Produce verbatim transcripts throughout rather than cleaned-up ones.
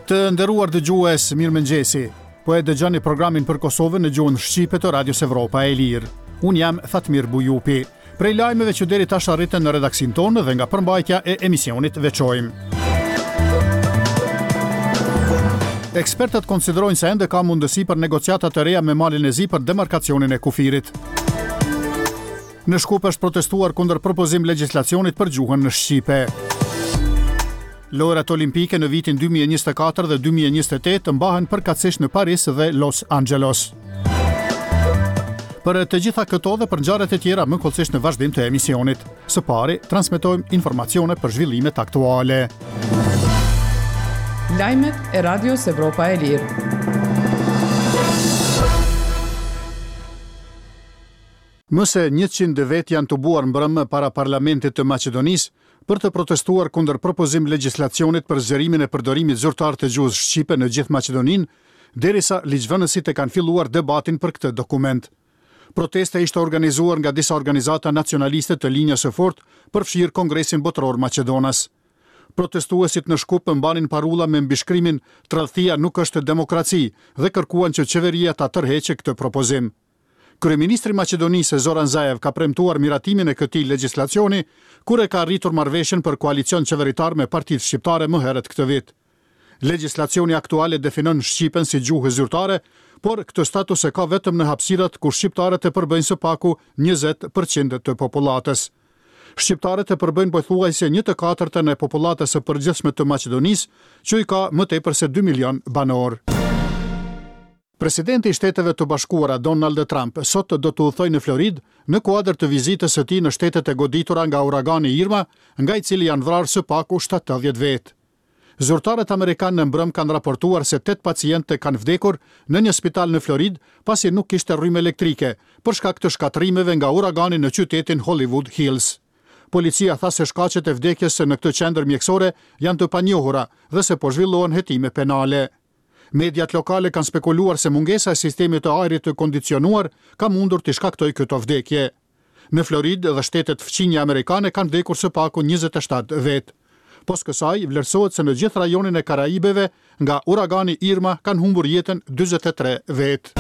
Të nderuar dëgjues, mirëmëngjesi. Po e dëgjoni programin për Kosovën në gjuhën shqipe të Radios Evropa e Lirë. Unë jam Fatmir Bujupi. Prej lajmeve që deri tash arritën në redaksin tonë dhe nga përmbajtja e emisionit veçojmë. Ekspertët konsiderojnë se ende ka mundësi për negociata të reja me Malin e Zi për demarkacionin e kufirit. Në Shkup është protestuar kundër propozim legjislacionit për gjuhën në shqipe. Lojrat olimpike në vitin dy mijë e njëzet e katër dhe dy mijë e njëzet e tetë mbahen përkatësisht në Paris dhe Los Angeles. Për të gjitha këto dhe për ngjarjet e tjera më kollësisht në vazhdim të emisionit. Së pari, transmetojmë informacione për zhvillimet aktuale. Lajmet e Radios Evropa e Lirë. Më se njëqind vet janë të buar mbrëmë para parlamentit të Maqedonisë për të protestuar kundër propozim legjislacionit për zgjerimin e përdorimit zyrtar të gjuhës shqipe në gjithë Maqedoninë, derisa ligjvënësit e kanë filluar debatin për këtë dokument. Protesta ishte organizuar nga disa organizata nacionaliste të linjës së fortë përfshirë Kongresin Botëror Maqedonas. Protestuesit në Shkup mbanin parulla me mbishkrimin "Tradhtia nuk është demokraci" dhe kërkuan që qeveria ta tërheqë këtë propozim. Kryeministri i Maqedonisë Zoran Zaev ka premtuar miratimin e këtij legjislacioni kur e ka arritur marrëveshjen për koalicion qeveritar me partitë shqiptare më herët këtë vit. Legjislacioni aktuale definon shqipen si gjuhë zyrtare, por këtë status e ka vetëm në hapësirat ku shqiptarët e përbëjnë së paku njëzet përqind të popullatës. Shqiptarët e përbëjnë pothuajse një të katërtën e popullatës së përgjithshme të Maqedonisë, që i ka më tepër se dy milion banor. Presidenti i Shteteve të Bashkuara Donald Trump sot do të udhtojë në Floridë në kuadër të vizitës së tij në shtetet e goditura nga uragani Irma, nga i cili janë vrarë së paku shtatëdhjetë vetë. Zyrtarët amerikanë në mbrëm kanë raportuar se tetë pacientë kanë vdekur në një spital në Floridë pasi nuk kishte rrymë elektrike për shkak të shkatrimeve nga uragani në qytetin Hollywood Hills. Policia tha se shkaqet e vdekjes në këtë qendër mjekësore janë të panjohura dhe se po zhvillohen hetime penale. Mediat lokale kanë spekuluar se mungesa e sistemit të ajrit të kondicionuar ka mundur të shkaktojë këtë vdekje. Në Floridë dhe shtetet fqinje amerikane kanë vdekur së paku njëzet e shtatë vetë. Pos kësaj, vlerësohet se në gjithë rajonin e Karaibeve nga uragani Irma kanë humbur jetën dyzet e tre vetë.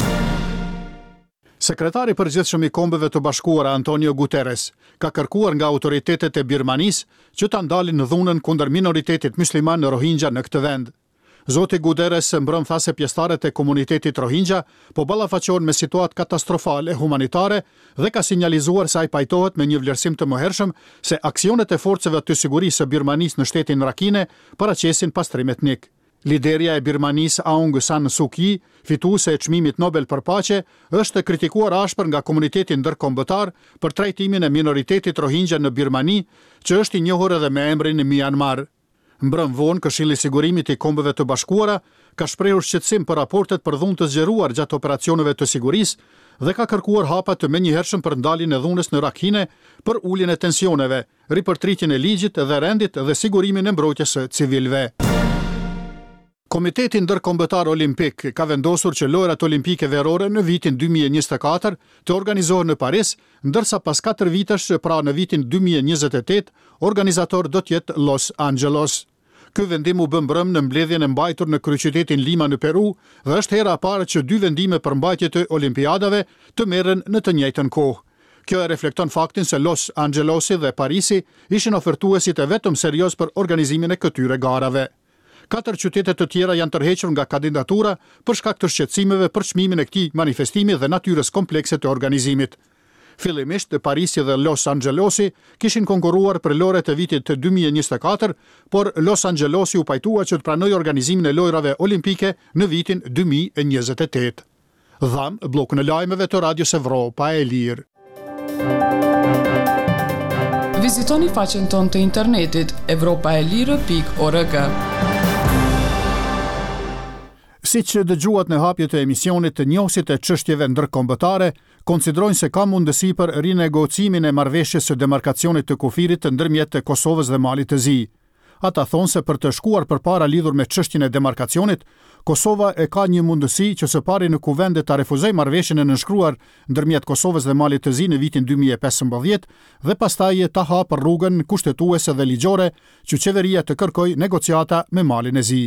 Sekretari i përgjithshëm i Kombeve të Bashkuara Antonio Guterres ka kërkuar nga autoritetet e Birmanisë që ta ndalin dhunën kundër minoritetit musliman në Rohingya në këtë vend. Zoti Guterres mbrëm tha se pjesëtarët e komunitetit Rohingya po ballafaqohen me situatë katastrofale humanitare dhe ka sinjalizuar se ai pajtohet me një vlerësim të mëhershëm se aksionet e forcave të sigurisë së Birmanisë në shtetin Rakhine paraqesin pastrim etnik. Liderja e Birmanisë Aung San Suu Kyi, fituese e çmimit Nobel për paqe, është kritikuar ashpër nga komuniteti ndërkombëtar për trajtimin e minoritetit Rohingya në Birmani, që është i njohur edhe me emrin Myanmar. Mbrëm vonë, Këshilli i Sigurimit i Kombeve të Bashkuara ka shprehur shqetësim për raportet për dhunë të zgjeruar gjatë operacioneve të sigurisë dhe ka kërkuar hapa të menjëhershëm për ndaljen e dhunës në Rakhine, për uljen e tensioneve, ripërtritjen e ligjit dhe rendit dhe sigurimin e mbrojtjes së civilëve. Komiteti Ndërkombëtar Olimpik ka vendosur që lojrat olimpike verore në vitin dy mijë e njëzet e katër të organizohen në Paris, ndërsa pas katër vitesh, pra në vitin dy mijë e njëzet e tetë, organizator do të jetë Los Angeles. Ky vendim u bë mbrëm në mbledhjen e mbajtur në kryeqytetin Lima në Peru dhe është hera e parë që dy vendime për mbajtje të olimpiadave të merren në të njëjtën kohë. Kjo e reflekton faktin se Los Angelesi dhe Parisi ishin ofertuesit e vetëm serioz për organizimin e këtyre garave. Katër qytete të tjera janë tërhequr nga kandidatura për shkak të shqetësimeve për çmimin e këtij manifestimi dhe natyrës komplekse të organizimit. Fillimisht, Parisi dhe Los Angelesi kishin konkurruar për lojrat e vitit të dy mijë e njëzet e katër, por Los Angelesi u pajtua që të pranojë organizimin e lojrave olimpike në vitin dy mijë e njëzet e tetë. Dham, blokun e lajmeve të Radios Evropa e Lirë. Vizitoni faqen tonë të internetit evropaelire pikë org. Siç dëgjuat në hapjet e emisionit, të njohësit e çështjeve ndërkombëtare konsiderojnë se ka mundësi për rinegocimin e marrëveshjes së demarkacionit të kufirit ndërmjet Kosovës dhe Malit të Zi. Ata thonë se për të shkuar përpara lidhur me çështjen e demarkacionit, Kosova e ka një mundësi që së pari në kuvende ta refuzojë marrëveshjen e nënshkruar ndërmjet Kosovës dhe Malit të Zi në vitin dy mijë e pesëmbëdhjetë dhe pastaj ta hapë rrugën kushtetuese dhe ligjore që qeveria të kërkojë negociata me Malin e Zi.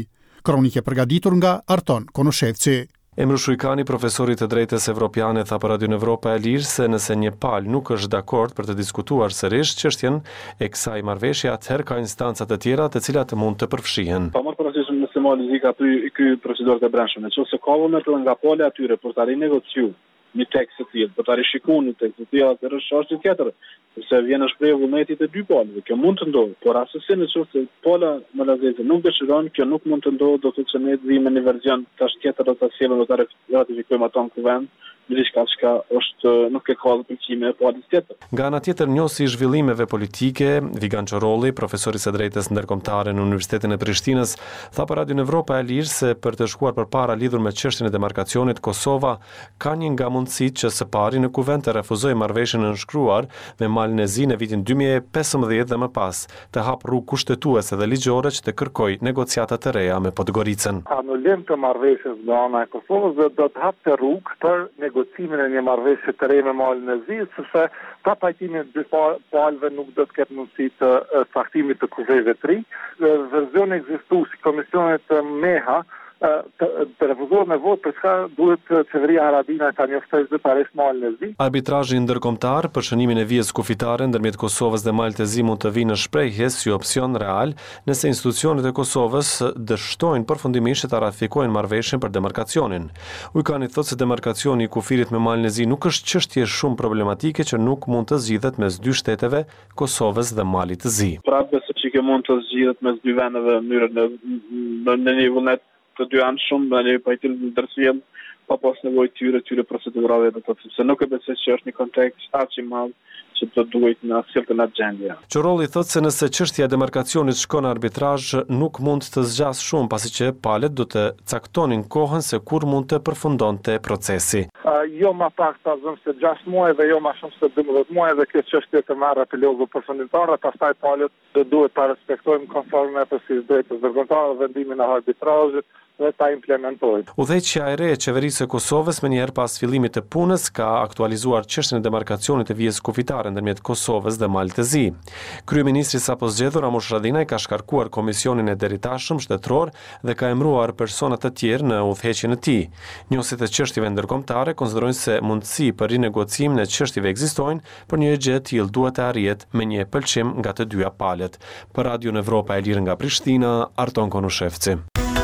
Kronike përgatitur nga Arton Konoshevci. Emru Shujkani, profesorit të drejtës evropiane, tha për Radion Evropa e Lirë se nëse një palë nuk është dakord për të diskutuar sërish çështjen e kësaj marrëveshje, atëherë ka instanca të tjera të cilat mund të përfshihen. Pa marrë parasysh nëse malizika aty ky procedurë të brendshme, nëse ka vullnet nga pala atyre për ta rinegociuar një tekst të tillë, për ta rishikuar një tekst të tillë, atëherë është tjetër, sepse vjen në shprehje vullneti të dy palëve. Kjo mund të ndodhë, por asesi nëse pala malazeze nuk dëshiron, kjo nuk mund të ndodhë, do të thotë se ne të vimë në një version tash tjetër do ta sjellëm do ta ratifikojmë ato në kuvend. Diçka që është nuk e ka pëlqime e palës tjetër. Nga ana tjetër, njohësi i zhvillimeve politike, Vigan Çorolli, profesor i së drejtës ndërkombëtare në Universitetin e Prishtinës, tha për Radion Evropa e Lirë se për të shkuar përpara lidhur me çështjen e demarkacionit, Kosova ka një nga mundësitë që së pari në kuvend të refuzojë marrëveshjen e nënshkruar me Malnezi në vitin dy mijë e pesëmbëdhjetë dhe më pas, të hap rrugë kushtetuese dhe ligjore që të kërkojë negociata të reja me Podgoricën. Anulim të marrëveshjes nga ana e Kosovës do të hapte rrugë për negocimin e një marrëveshje të re me Malnezi, sepse pa pajtimin e dy palëve nuk do të ketë mundësi të saktimit të kuzheve të ri. Verzioni ekzistues i komisionit Meha të, të refuzohet me votë për çka duhet qeveria Haradinaj ta njoftojë zyrtarisht Malnezi. Arbitrazhi ndërkombëtar për shënimin e vijës kufitare ndërmjet Kosovës dhe Maltezi mund të vinë në shprehje si opsion real nëse institucionet e Kosovës dështojnë përfundimisht të ratifikojnë marrëveshjen për demarkacionin. Ujkani thotë se demarkacioni i kufirit me Malnezi nuk është çështje shumë problematike që nuk mund të zgjidhet mes dy shteteve, Kosovës dhe Malit të Zi. Pra besoj që kjo mund të zgjidhet mes dy vendeve në mënyrë në në një vullnet të dy anë shumë në një pajtim ndërsjellë pa pas nevojë tyre tyre procedurave do të thotë sepse nuk e besoj që është një kontekst aq i madh që do duhet në sjellë në agjendë. Çorolli thotë se nëse çështja e demarkacionit shkon në arbitrazh nuk mund të zgjas shumë pasi që palët do të caktonin kohën se kur mund të përfundonte procesi. Uh, jo më pak ta zëm se gjashtë muaj dhe jo më shumë se dymbëdhjetë muaj dhe kjo çështje të marrë epilog përfundimtar, pastaj palët do duhet ta respektojmë konforme për si drejtës ndërkombëtare vendimin e arbitrazhit dhe ta implementojë. Udhëheqja e re e qeverisë së Kosovës menjëherë pas fillimit të punës ka aktualizuar çështjen e demarkacionit të vijës kufitare ndërmjet Kosovës dhe Malit të Zi. Kryeministri sapo zgjedhur Ramush Haradinaj ka shkarkuar komisionin e deritashëm shtetëror dhe ka emëruar persona të tjerë në udhëheqjen e tij. Njohësit e çështjeve ndërkombëtare konsiderojnë se mundësi për rinegociim në çështjeve ekzistojnë, por një gjë e tillë duhet të arrihet me një pëlqim nga të dyja palët. Për Radion Evropa e Lirë nga Prishtina, Arton Konoshevci.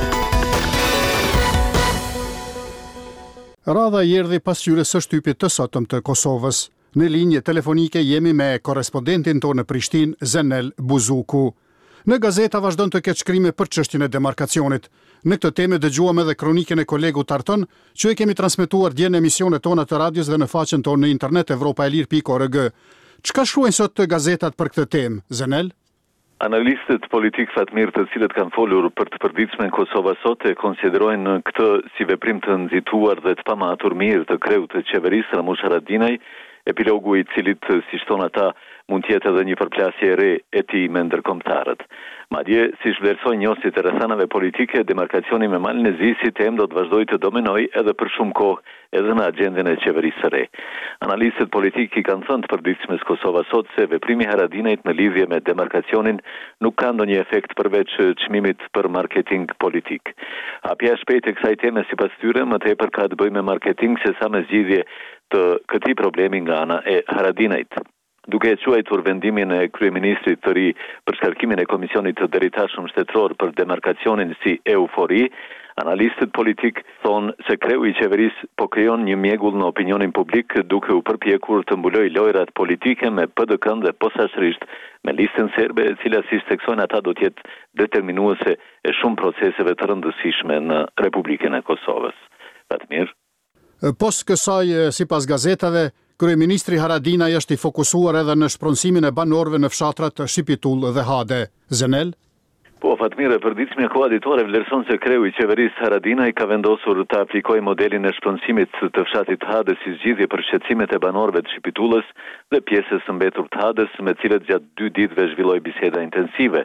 Radha i erdhi pasqyrës së shtypit të sotëm të Kosovës. Në linje telefonike jemi me korrespondentin tonë në Prishtinë, Zenel Buzuku. Në gazeta vazhdon të ketë shkrime për çështjen e demarkacionit. Në këtë temë dëgjuam edhe kronikën e kolegut Arton, që e kemi transmetuar dje në emisionet tona të radios dhe në faqen tonë në internet evropaelir pikë org. Çka shkruajnë sot të gazetat për këtë temë, Zenel? Analistët politik fatmirë të cilët kanë folur për të përditshme në Kosova sot e konsiderojnë këtë si veprim të nxituar dhe të pamatur mirë të kreut të qeverisë Ramush Haradinaj, epilogu i cilit, si thon ata, mund të jetë edhe një përplasje e re e tij me ndërkombëtarët. Madje, si vlerësojnë njohësit e rrethanave politike, demarkacioni me Malnezi si temë do të vazhdojë të dominojë edhe për shumë kohë edhe në agjendën e qeverisë së re. Analistët politik i kanë thënë të përditshmes Kosova sot se veprimi i Haradinajt në lidhje me demarkacionin nuk ka ndonjë efekt përveç çmimit për marketing politik. Hapja e shpejtë e kësaj teme sipas tyre më tepër ka të bëjë me marketing sesa me zgjidhje të këtij problemi nga ana e Haradinajt. Duke e quajtur vendimin e kryeministrit të ri për shkarkimin e komisionit të deritashëm shtetëror për demarkacionin si eufori, analistët politik thonë se kreu i qeverisë po krijon një mjegull në opinionin publik duke u përpjekur të mbulojë lojrat politike me P D K-n dhe posaçërisht me listën serbe, e cila si theksojnë ata do të jetë determinuese e shumë proceseve të rëndësishme në Republikën e Kosovës. Fatmir. Pos kësaj, sipas gazetave, kryeministri Haradinaj është i fokusuar edhe në shpronësimin e banorëve në fshatrat Shqipitull dhe Hade. Zenel? Po, Fatmire, përditshmja koaditore vlerëson se kreu i qeverisë Haradinaj ka vendosur të aplikojë modelin e shpronësimit të fshatit Hade si zgjidhje për shqetësimet e banorëve të Shqipitullës dhe pjesës së mbetur të Hades, me cilët gjatë dy ditëve zhvilloi biseda intensive.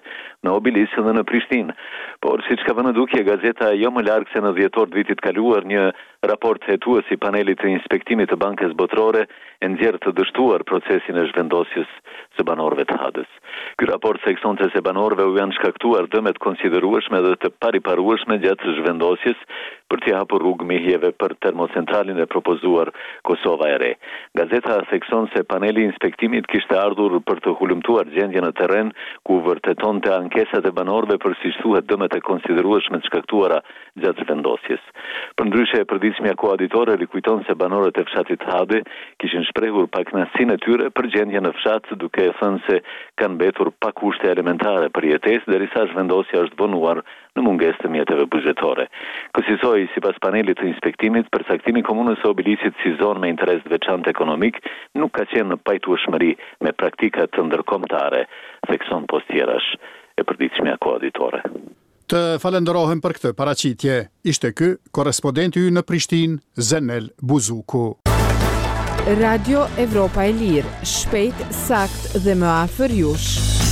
në Obilis dhe në Prishtinë. Por siç ka vënë dukje gazeta jo më larg se në dhjetor të vitit kaluar, një raport hetues i panelit të inspektimit të Bankës Botërore e nxjerr të dështuar procesin e zhvendosjes së banorëve të Hadës. Ky raport thekson se banorëve u janë shkaktuar dëme të konsiderueshme dhe të pariparueshme gjatë zhvendosjes për t'i hapur rrugë mihjeve për termocentralin e propozuar Kosova e Re. Gazeta thekson se paneli i inspektimit kishte ardhur për të hulumtuar gjendjen në terren ku vërtetonte ankesat e banorëve për si thuhet dëmet e konsiderueshme të shkaktuara gjatë zhvendosjes. Përndryshe e përditshmja koaditore rikujton se banorët e fshatit Hade kishin shprehur pakënaqësinë e tyre për gjendjen në fshat, duke thënë se kanë mbetur pa kushte elementare për jetesë derisa zhvendosja është vonuar në mungesë të mjeteve buxhetore. Kësaj sipas panelit të inspektimit, përcaktimi i komunës së Obilisit si zonë me interes të veçantë ekonomik nuk ka qenë në pajtueshmëri me praktika të ndërkombëtare, thekson Postjerash e përditshmja koaditore. Të falenderohem për këtë paraqitje. Ishte ky korrespondenti ynë në Prishtinë, Zenel Buzuku. Radio Evropa e Lirë, shpejt, sakt dhe më afër jush.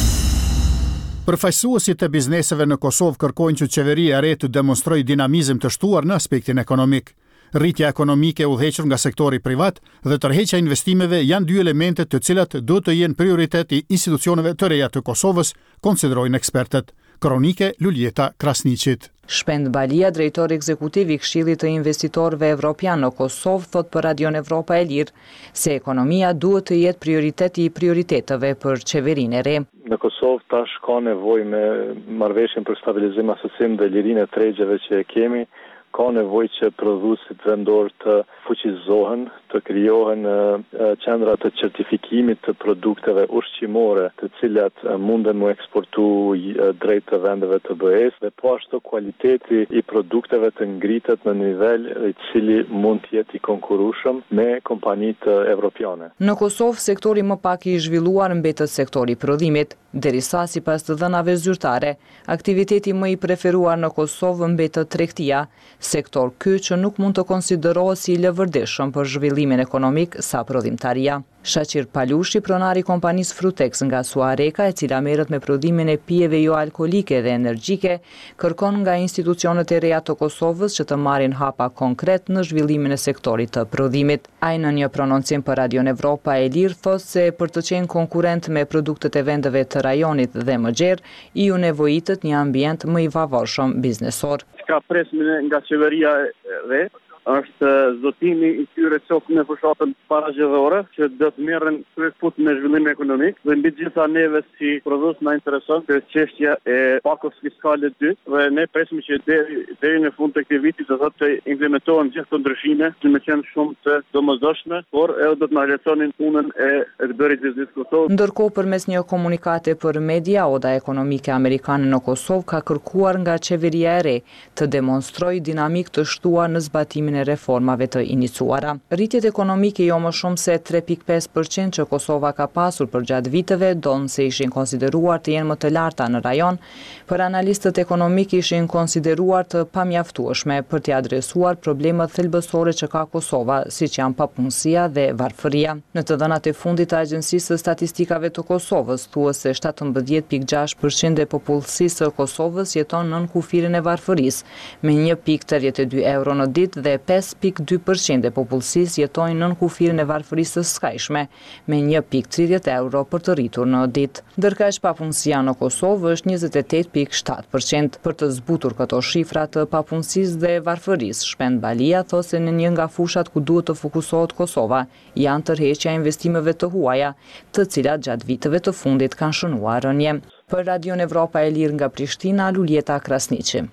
Përfaqësuesit e bizneseve në Kosovë kërkojnë që qeveria e re të demonstrojë dinamizëm të shtuar në aspektin ekonomik. Rritja ekonomike e udhëhequr nga sektori privat dhe tërheqja e investimeve janë dy elemente të cilat duhet të jenë prioritet i institucioneve të reja të Kosovës, konsiderojnë ekspertët. Kronike Luljeta Krasniqit. Shpend Balia, drejtor ekzekutiv i Këshillit të Investitorëve Evropian në Kosovë, thot për Radion Evropa e Lirë se ekonomia duhet të jetë prioriteti i prioriteteve për qeverinë e re. Në Kosovë tash ka nevojë me marrëveshjen për stabilizim, asosim dhe lirinë e tregjeve që e kemi. Ka nevojë që prodhuesit vendor të fuqizohen, të krijohen qendra të certifikimit të produkteve ushqimore, të cilat munden mu eksportu drejt të vendeve të B E-s, dhe po ashtu kualiteti i produkteve të ngritet në nivel i cili mund të jetë i konkurrueshëm me kompanitë evropiane. Në Kosovë, sektori më pak i zhvilluar mbetet sektori i prodhimit, derisa sipas të dhënave zyrtare, aktiviteti më i preferuar në Kosovë mbetet tregtia, sektor ky që nuk mund të konsiderohet si i lëvërdishëm për zhvillimin ekonomik sa prodhimtaria. Shaqir Palushi, pronari i kompanisë Frutex nga Suareka, e cila merret me prodhimin e pijeve jo alkolike dhe energjike, kërkon nga institucionet e reja të Kosovës që të marrin hapa konkret në zhvillimin e sektorit të prodhimit. Ai në një prononcim për Radion Evropa e Lirë thotë se për të qenë konkurrent me produktet e vendeve të rajonit dhe më gjerë, i u nevojitet një ambient më i favorshëm biznesor. Ka presme nga qeveria e re është zotimi i tyre çokë në fushatën paragjedhore që do të merren kryefut me zhvillim ekonomik dhe mbi gjitha neve si prodhues na intereson kjo çështja e pakos fiskale dy dhe ne presim që deri deri në fund të këtij viti do thotë të implementohen gjithë këto ndryshime që më kanë shumë të domosdoshme, por edhe do të na lehtësonin punën e bërit biznes Kosovë. Ndërkohë, përmes një komunikate për media, Oda Ekonomike Amerikane në Kosovë ka kërkuar nga qeveria e re të demonstrojë dinamik të shtuar në zbatimin e reformave të iniciuara. Rritjet ekonomike jo më shumë se tre pikë pesë përqind që Kosova ka pasur për gjatë viteve, donë se ishin konsideruar të jenë më të larta në rajon, për analistët ekonomik ishin konsideruar të pamjaftueshme për t'i adresuar problemet thelbësore që ka Kosova, siç janë papunësia dhe varfëria. Në të dhënat e fundit të Agjencisë së Statistikave të Kosovës, thuhet se shtatëmbëdhjetë pikë gjashtë përqind e popullsisë së Kosovës jeton nën kufirin e varfërisë, me një pikë tridhjetë e dy euro në ditë dhe pesë pikë dy përqind e popullsisë jetojnë nën kufirin e varfërisë së skajshme, me një pikë tridhjetë euro për të rritur në ditë. Ndërkaq papunësia në Kosovë është njëzet e tetë pikë shtatë përqind. Për të zbutur këto shifra të papunësisë dhe varfërisë, Shpend Balia thotë se në një nga fushat ku duhet të fokusohet Kosova janë tërheqja e investimeve të huaja, të cilat gjatë viteve të fundit kanë shënuar rënje. Për Radion Evropa e Lirë nga Prishtina, Luljeta Krasniqi.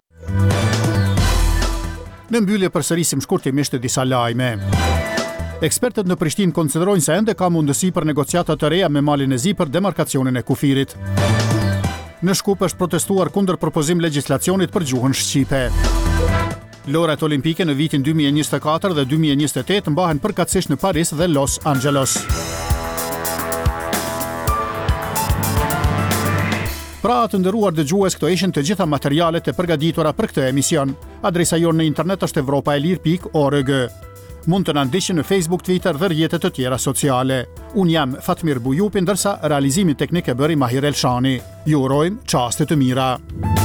Në mbyllje përsërisim shkurtimisht disa lajme. Ekspertët në Prishtinë konsiderojnë se ende ka mundësi për negociata të reja me Malin e Zi për demarkacionin e kufirit. Në Shkup është protestuar kundër propozim legjislacionit për gjuhën shqipe. Lojrat olimpike në vitin dy mijë e njëzet e katër dhe dy mijë e njëzet e tetë mbahen përkatësisht në Paris dhe Los Angeles. Pra të nderuar dëgjues, këto ishin të gjitha materialet e përgatitura për këtë emision. Adresa jonë në internet është evropaelir pikë org. Mund të na ndiqni në Facebook, Twitter dhe rrjetet të tjera sociale. Unë jam Fatmir Bujupi, ndërsa realizimin teknik e bëri Mahir Elshani. Ju urojmë çaste të mira.